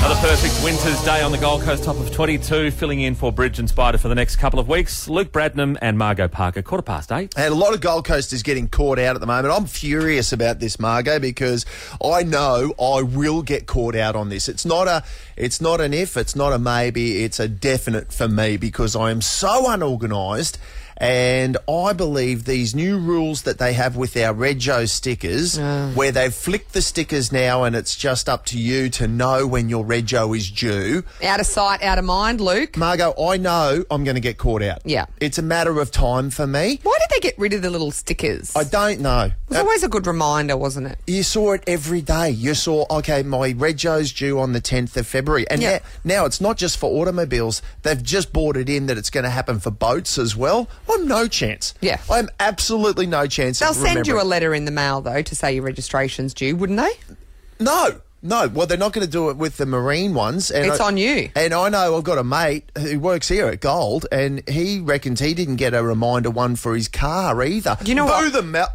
Another perfect winter's day on the Gold Coast, top of 22, filling in for Bridge and Spider for the next couple of weeks. Luke Bradnam and Margot Parker, 8:15. And a lot of Gold Coasters getting caught out at the moment. I'm furious about this, Margot, because I know I will get caught out on this. It's not an if, it's not a maybe, it's a definite for me because I am so unorganised. And I believe these new rules that they have with our Rego stickers, where they've flicked the stickers now and it's just up to you to know when your Rego is due. Out of sight, out of mind, Luke. Margot, I know I'm going to get caught out. Yeah. It's a matter of time for me. Why did they get rid of the little stickers? I don't know. It was always a good reminder, wasn't it? You saw it every day. You saw, okay, my Rego's due on the 10th of February. And now it's not just for automobiles. They've just brought it in that it's going to happen for boats as well. I'm no chance. Yeah. I'm absolutely no chance. They'll send you a letter in the mail, though, to say your registration's due, wouldn't they? No. Well, they're not going to do it with the marine ones. And it's on you. And I know I've got a mate who works here at Gold, and he reckons he didn't get a reminder one for his car either. You know what? Boo them out.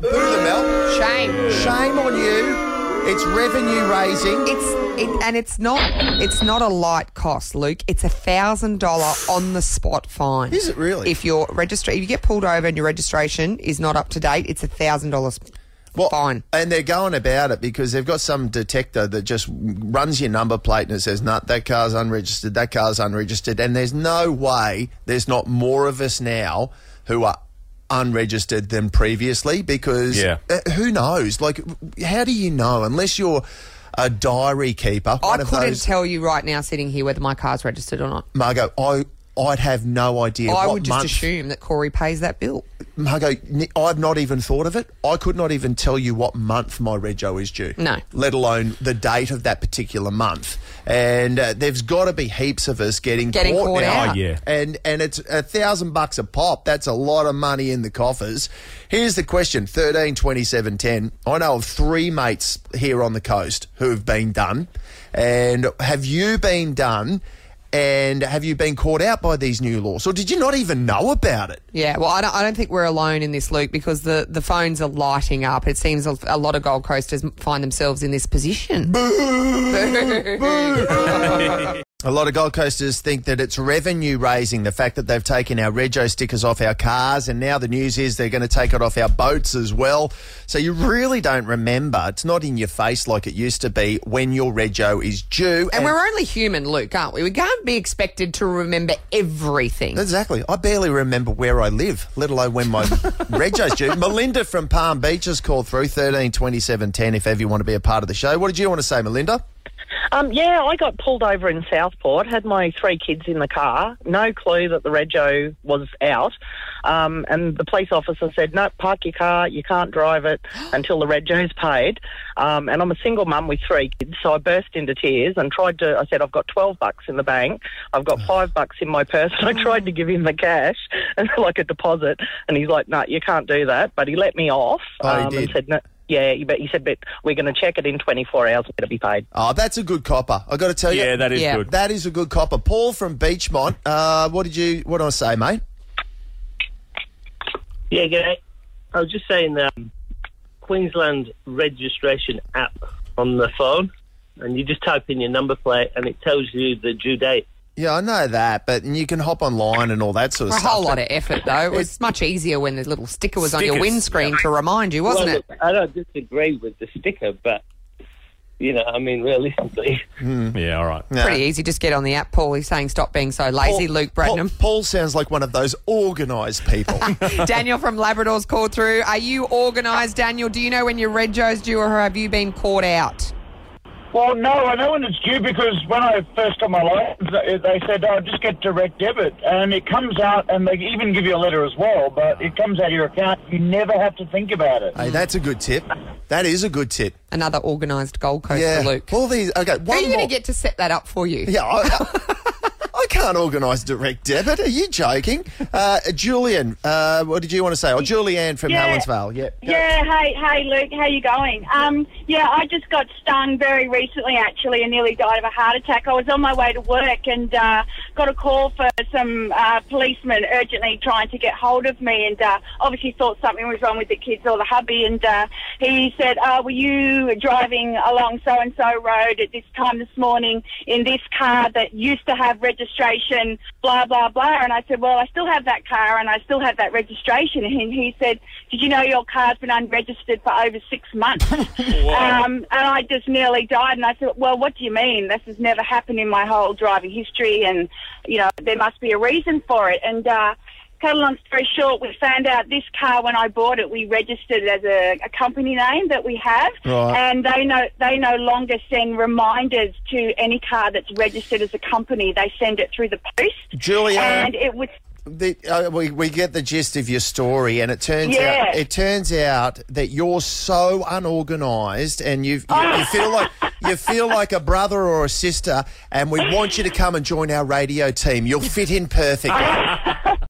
Shame. Shame on you. It's revenue raising. It's not a light cost, Luke. It's $1,000 on the spot fine. Is it really? If if you get pulled over and your registration is not up to date, it's $1,000 fine. And they're going about it because they've got some detector that just runs your number plate and it says, "No, that car's unregistered. That car's unregistered." And there's no way there's not more of us now who are unregistered than previously because who knows? Like, how do you know unless you're a diary keeper? I couldn't tell you right now sitting here whether my car's registered or not. Margot, I'd have no idea. I would just assume that Corey pays that bill. Margot, I've not even thought of it. I could not even tell you what month my Rego is due. No. Let alone the date of that particular month. And there's got to be heaps of us getting caught out. Oh, yeah. And it's $1,000 a pop. That's a lot of money in the coffers. Here's the question, 13, 27, 10. I know of 3 mates here on the coast who have been done. And have you been done? And have you been caught out by these new laws? Or did you not even know about it? Yeah, well, I don't think we're alone in this, Luke, because the phones are lighting up. It seems a lot of Gold Coasters find themselves in this position. Boo! Boo! A lot of Gold Coasters think that it's revenue raising, the fact that they've taken our Rego stickers off our cars, and now the news is they're going to take it off our boats as well. So you really don't remember. It's not in your face like it used to be when your Rego is due. And we're only human, Luke, aren't we? We can't be expected to remember everything. Exactly. I barely remember where I live, let alone when my Rego's due. Melinda from Palm Beach has called through 13 27 10 if ever you want to be a part of the show. What did you want to say, Melinda? I got pulled over in Southport, had my 3 kids in the car, no clue that the Rego was out, and the police officer said, "No, park your car, you can't drive it until the Rego's paid." And I'm a single mum with 3 kids, so I burst into tears and I said, "I've got $12 in the bank, I've got $5 in my purse," and I tried to give him the cash, like a deposit, and he's like, "No, you can't do that," but he let me off. He did? And said, "No." Yeah, but he said, "But we're going to check it in 24 hours and it'll be paid." Oh, that's a good copper. I got to tell you. Yeah, that is good. That is a good copper. Paul from Beachmont, what do I say, mate? Yeah, g'day. I was just saying Queensland registration app on the phone, and you just type in your number plate and it tells you the due date. Yeah, I know that, but you can hop online and all that sort of stuff. A whole lot of effort, though. It was much easier when the little sticker was on your windscreen to remind you, wasn't it? I don't disagree with the sticker, but, realistically. Yeah, all right. Pretty easy. Just get on the app, Paul. He's saying stop being so lazy, Luke Bradnam. Paul sounds like one of those organised people. Daniel from Labrador's called through. Are you organised, Daniel? Do you know when your Rego's due or have you been caught out? Well, no, I know when it's due because when I first got my license, they said, just get direct debit. And it comes out, and they even give you a letter as well, but it comes out of your account. You never have to think about it. Hey, that's a good tip. That is a good tip. Another organised Gold Coaster, Luke. All these, okay, Who are you going to get to set that up for you? Yeah, I can't organise direct debit. Are you joking? Julian, what did you want to say? Julianne from Helensvale. Hey, Luke, how you going? I just got stung very recently, actually, and nearly died of a heart attack. I was on my way to work, and got a call for some policemen urgently trying to get hold of me, and obviously thought something was wrong with the kids or the hubby, and he said, were you driving along so-and-so road at this time this morning in this car that used to have registration, blah, blah, blah? And I said, well, I still have that car and I still have that registration. And he said, did you know your car's been unregistered for over 6 months? And I just nearly died. And I said, well, what do you mean? This has never happened in my whole driving history, and, you know, there must be a reason for it. And cut a long story short, we found out this car, when I bought it, we registered it as a company name that we have, and they no longer send reminders to any car that's registered as a company. They send it through the post. Julia, and it was. We get the gist of your story, and it turns out that you're so unorganised, and you feel like a brother or a sister, and we want you to come and join our radio team. You'll fit in perfectly.